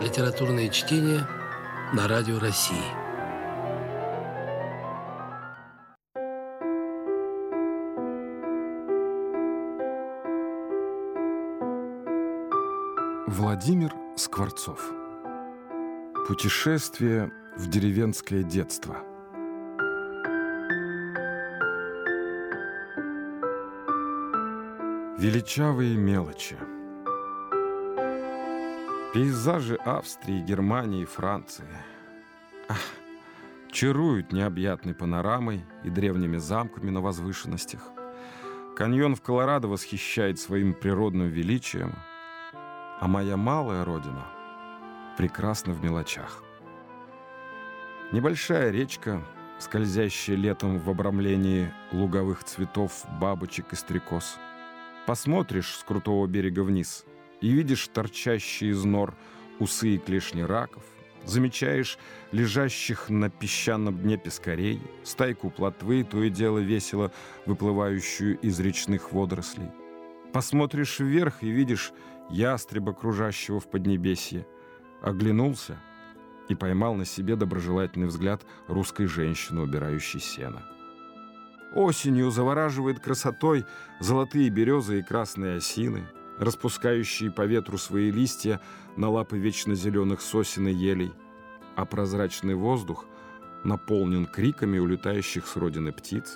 Литературные чтения на Радио России. Владимир Скворцов. Путешествие в деревенское детство. Величавые мелочи. Пейзажи Австрии, Германии, Франции чаруют необъятной панорамой и древними замками на возвышенностях. Каньон в Колорадо восхищает своим природным величием, а моя малая родина прекрасна в мелочах. Небольшая речка, скользящая летом в обрамлении луговых цветов, бабочек и стрекоз. Посмотришь с крутого берега вниз и видишь торчащие из нор усы и клешни раков, замечаешь лежащих на песчаном дне пескарей, стайку плотвы, то и дело весело выплывающую из речных водорослей. Посмотришь вверх и видишь ястреба, кружащего в поднебесье. Оглянулся и поймал на себе доброжелательный взгляд русской женщины, убирающей сено. Осенью завораживает красотой золотые березы и красные осины, распускающие по ветру свои листья на лапы вечно зеленых сосен и елей, а прозрачный воздух наполнен криками улетающих с родины птиц.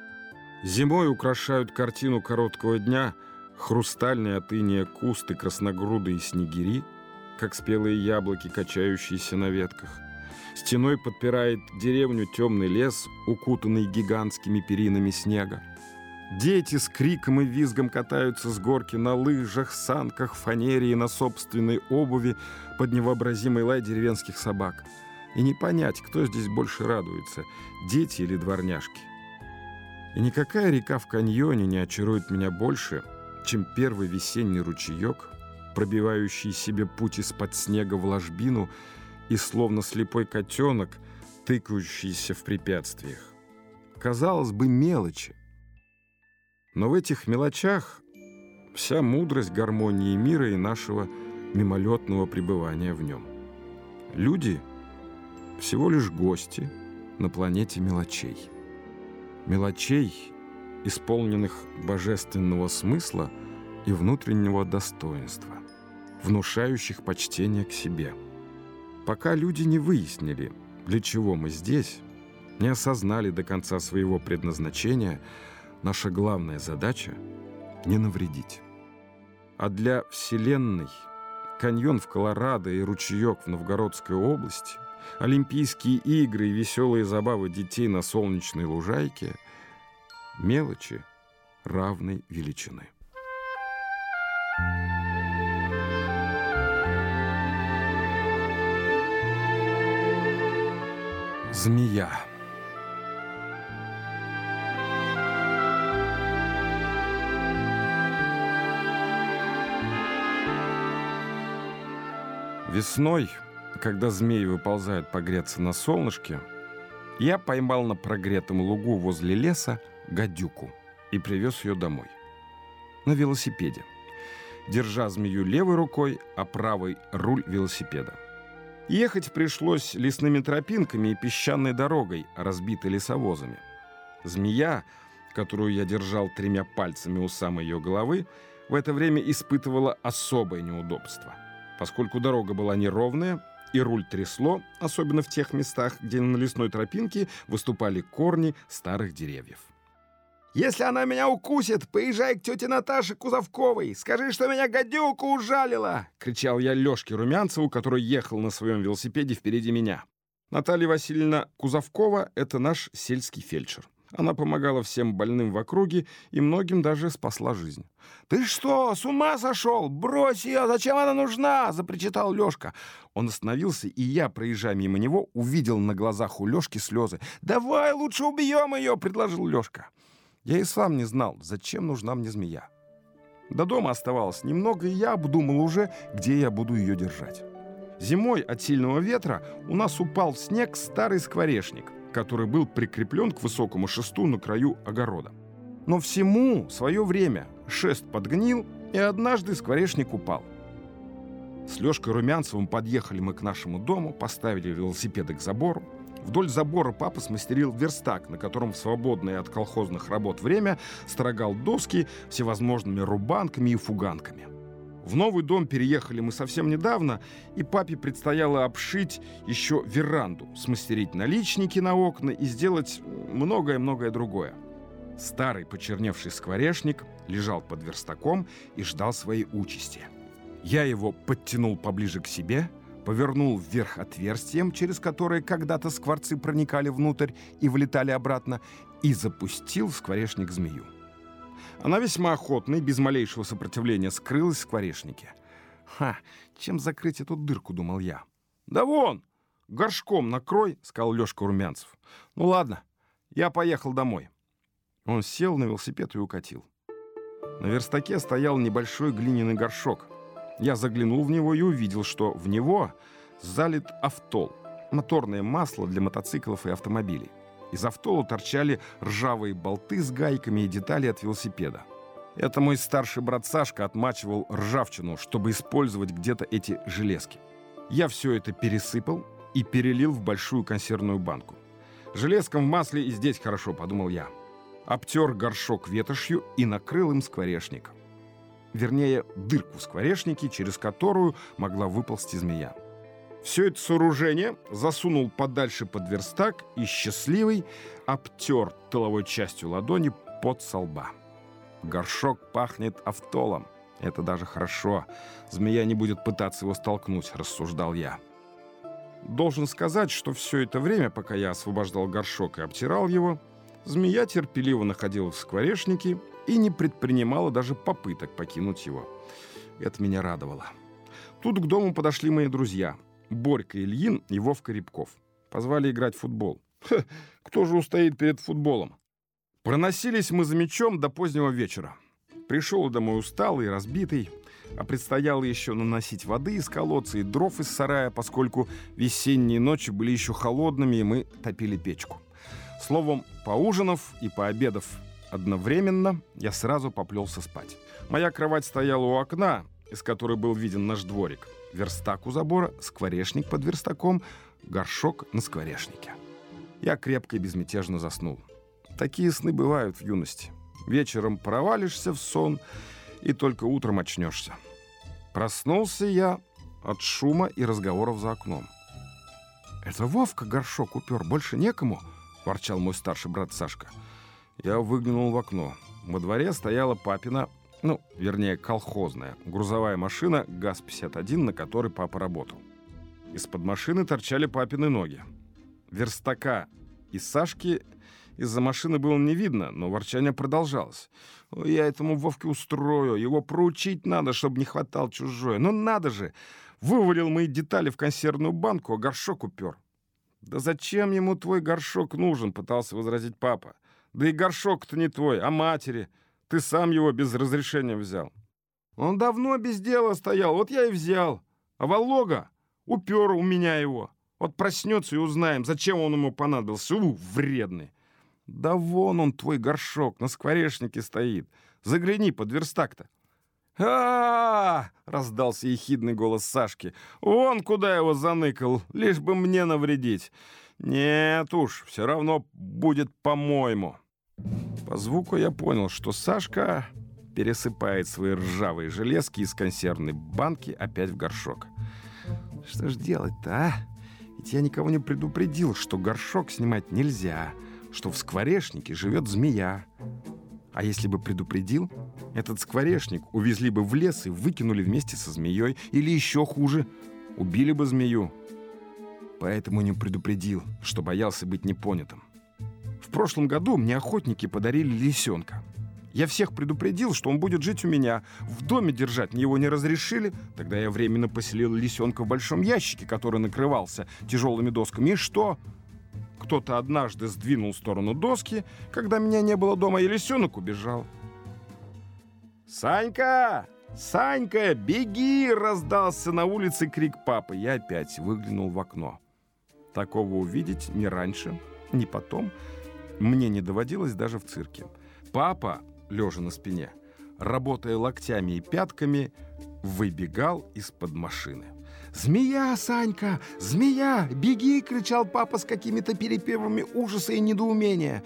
Зимой украшают картину короткого дня хрустальные от иния кусты, красногрудые снегири, как спелые яблоки, качающиеся на ветках. Стеной подпирает деревню темный лес, укутанный гигантскими перинами снега. Дети с криком и визгом катаются с горки на лыжах, санках, фанере и на собственной обуви под невообразимый лай деревенских собак. И не понять, кто здесь больше радуется, дети или дворняжки. И никакая река в каньоне не очарует меня больше, чем первый весенний ручеек, пробивающий себе путь из-под снега в ложбину и, словно слепой котенок, тыкающийся в препятствиях. Казалось бы, мелочи. Но в этих мелочах вся мудрость гармонии мира и нашего мимолетного пребывания в нем. Люди — всего лишь гости на планете мелочей. Мелочей, исполненных божественного смысла и внутреннего достоинства, внушающих почтение к себе. Пока люди не выяснили, для чего мы здесь, не осознали до конца своего предназначения, наша главная задача — не навредить. А для Вселенной каньон в Колорадо и ручеек в Новгородской области, Олимпийские игры и веселые забавы детей на солнечной лужайке — мелочи равной величины. Змея. Весной, когда змеи выползают погреться на солнышке, я поймал на прогретом лугу возле леса гадюку и привез ее домой. На велосипеде, держа змею левой рукой, а правой руль велосипеда. Ехать пришлось лесными тропинками и песчаной дорогой, разбитой лесовозами. Змея, которую я держал 3 пальцами у самой ее головы, в это время испытывала особое неудобство, поскольку дорога была неровная и руль трясло, особенно в тех местах, где на лесной тропинке выступали корни старых деревьев. «Если она меня укусит, поезжай к тете Наташе Кузовковой. Скажи, что меня гадюка ужалила!» — кричал я Лешке Румянцеву, который ехал на своем велосипеде впереди меня. Наталья Васильевна Кузовкова — это наш сельский фельдшер. Она помогала всем больным в округе и многим даже спасла жизнь. «Ты что, с ума сошел? Брось ее! Зачем она нужна?» — запричитал Лешка. Он остановился, и я, проезжая мимо него, увидел на глазах у Лешки слезы. «Давай лучше убьем ее!» — предложил Лешка. Я и сам не знал, зачем нужна мне змея. До дома оставалось немного, и я обдумал уже, где я буду ее держать. Зимой от сильного ветра у нас упал в снег старый скворечник, который был прикреплен к высокому шесту на краю огорода. Но всему свое время шест подгнил, и однажды скворечник упал. С Лёшкой Румянцевым подъехали мы к нашему дому, поставили велосипеды к забору. Вдоль забора папа смастерил верстак, на котором в свободное от колхозных работ время строгал доски всевозможными рубанками и фуганками. В новый дом переехали мы совсем недавно, и папе предстояло обшить еще веранду, смастерить наличники на окна и сделать многое-многое другое. Старый почерневший скворечник лежал под верстаком и ждал своей участи. Я его подтянул поближе к себе, повернул вверх отверстием, через которое когда-то скворцы проникали внутрь и вылетали обратно, и запустил в скворечник змею. Она весьма охотно и без малейшего сопротивления скрылась в скворечнике. Чем закрыть эту дырку, думал я. Да вон, горшком накрой, сказал Лёшка Румянцев. Ну ладно, я поехал домой. Он сел на велосипед и укатил. На верстаке стоял небольшой глиняный горшок. Я заглянул в него и увидел, что в него залит автол, моторное масло для мотоциклов и автомобилей. Из автола торчали ржавые болты с гайками и детали от велосипеда. Это мой старший брат Сашка отмачивал ржавчину, чтобы использовать где-то эти железки. Я все это пересыпал и перелил в большую консервную банку. Железкам в масле и здесь хорошо, подумал я. Обтер горшок ветошью и накрыл им скворечник. Вернее, дырку в скворечнике, через которую могла выползти змея. Все это сооружение засунул подальше под верстак и счастливый обтер тыловой частью ладони пот со лба. Горшок пахнет автолом. Это даже хорошо. Змея не будет пытаться его столкнуть, рассуждал я. Должен сказать, что все это время, пока я освобождал горшок и обтирал его, змея терпеливо находилась в скворечнике и не предпринимала даже попыток покинуть его. Это меня радовало. Тут к дому подошли мои друзья Борька Ильин и Вовка Рябков. Позвали играть в футбол. Кто же устоит перед футболом? Проносились мы за мячом до позднего вечера. Пришел домой усталый, разбитый, а предстояло еще наносить воды из колодца и дров из сарая, поскольку весенние ночи были еще холодными, и мы топили печку. Словом, поужинав и пообедав одновременно, я сразу поплелся спать. Моя кровать стояла у окна, из которой был виден наш дворик. Верстак у забора, скворечник под верстаком, горшок на скворечнике. Я крепко и безмятежно заснул. Такие сны бывают в юности. Вечером провалишься в сон и только утром очнешься. Проснулся я от шума и разговоров за окном. «Это Вовка горшок упер, больше некому?» — ворчал мой старший брат Сашка. Я выглянул в окно. Во дворе стояла папина, колхозная, грузовая машина ГАЗ-51, на которой папа работал. Из-под машины торчали папины ноги. Верстака и Сашки из-за машины было не видно, но ворчание продолжалось. «Я этому Вовке устрою, его проучить надо, чтобы не хватал чужое. Ну надо же! Вывалил мои детали в консервную банку, а горшок упер». «Да зачем ему твой горшок нужен?» — пытался возразить папа. «Да и горшок-то не твой, а матери. Ты сам его без разрешения взял». «Он давно без дела стоял, вот я и взял. А Волога упер у меня его. Вот проснется и узнаем, зачем он ему понадобился. Вредный». «Да вон он, твой горшок, на скворечнике стоит. Загляни под верстак-то». Раздался ехидный голос Сашки. «Вон куда его заныкал, лишь бы мне навредить. Нет уж, все равно будет по-моему». По звуку я понял, что Сашка пересыпает свои ржавые железки из консервной банки опять в горшок. Что ж делать-то, а? Ведь я никого не предупредил, что горшок снимать нельзя, что в скворечнике живет змея. А если бы предупредил, этот скворечник увезли бы в лес и выкинули вместе со змеей. Или еще хуже, убили бы змею. Поэтому не предупредил, что боялся быть непонятым. В прошлом году мне охотники подарили лисенка. Я всех предупредил, что он будет жить у меня. В доме держать мне его не разрешили. Тогда я временно поселил лисенка в большом ящике, который накрывался тяжелыми досками. И что? Кто-то однажды сдвинул в сторону доски, когда меня не было дома, и лисенок убежал. «Санька! Санька, беги!» — раздался на улице крик папы. Я опять выглянул в окно. Такого увидеть ни раньше, ни потом мне не доводилось даже в цирке. Папа, лежа на спине, работая локтями и пятками, выбегал из-под машины. «Змея, Санька! Змея! Беги!» — кричал папа с какими-то перепевами ужаса и недоумения.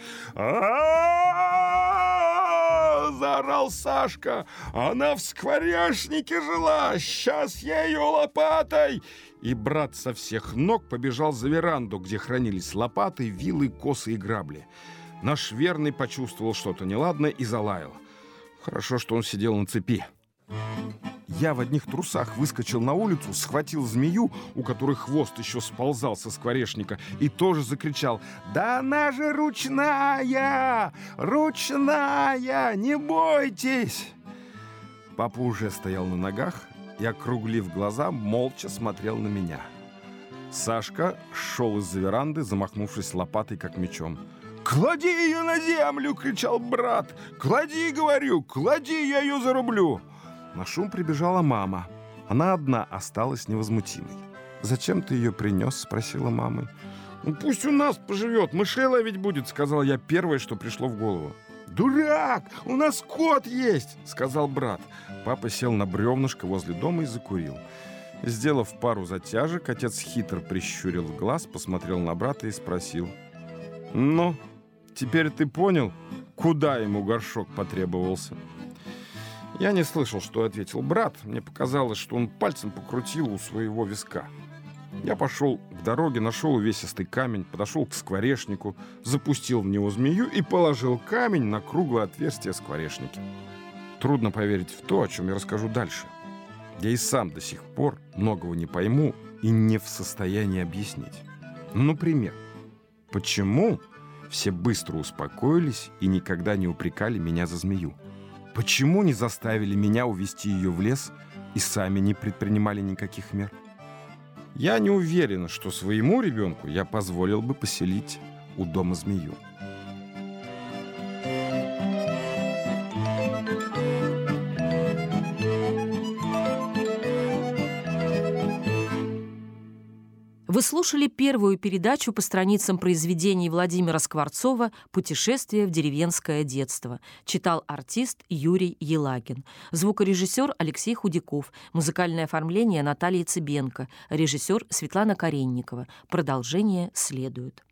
Заорал Сашка. «Она в скворечнике жила! Сейчас я ее лопатой!» И брат со всех ног побежал за веранду, где хранились лопаты, вилы, косы и грабли. Наш верный почувствовал что-то неладное и залаял. Хорошо, что он сидел на цепи. Я в одних трусах выскочил на улицу, схватил змею, у которой хвост еще сползал со скворечника, и тоже закричал: «Да она же ручная! Ручная! Не бойтесь!» Папа уже стоял на ногах и, округлив глаза, молча смотрел на меня. Сашка шел из-за веранды, замахнувшись лопатой, как мечом. «Клади ее на землю!» — кричал брат. «Клади, говорю, клади, я ее зарублю!» На шум прибежала мама. Она одна осталась невозмутимой. «Зачем ты ее принес?» — спросила мама. «Ну, пусть у нас поживет, мышей ловить будет», — сказал я первое, что пришло в голову. «Дурак! У нас кот есть!» — сказал брат. Папа сел на бревнышко возле дома и закурил. Сделав пару затяжек, отец хитро прищурил глаз, посмотрел на брата и спросил: «Ну, теперь ты понял, куда ему горшок потребовался?» Я не слышал, что ответил брат. Мне показалось, что он пальцем покрутил у своего виска. Я пошел к дороге, нашел увесистый камень, подошел к скворечнику, запустил в него змею и положил камень на круглое отверстие скворечника. Трудно поверить в то, о чем я расскажу дальше. Я и сам до сих пор многого не пойму и не в состоянии объяснить. Например, почему все быстро успокоились и никогда не упрекали меня за змею? Почему не заставили меня увести ее в лес и сами не предпринимали никаких мер? Я не уверен, что своему ребенку я позволил бы поселить у дома змею. Вы слушали первую передачу по страницам произведений Владимира Скворцова «Путешествие в деревенское детство». Читал артист Юрий Елагин. Звукорежиссер Алексей Худяков. Музыкальное оформление Наталья Цыбенко. Режиссер Светлана Каренникова. Продолжение следует.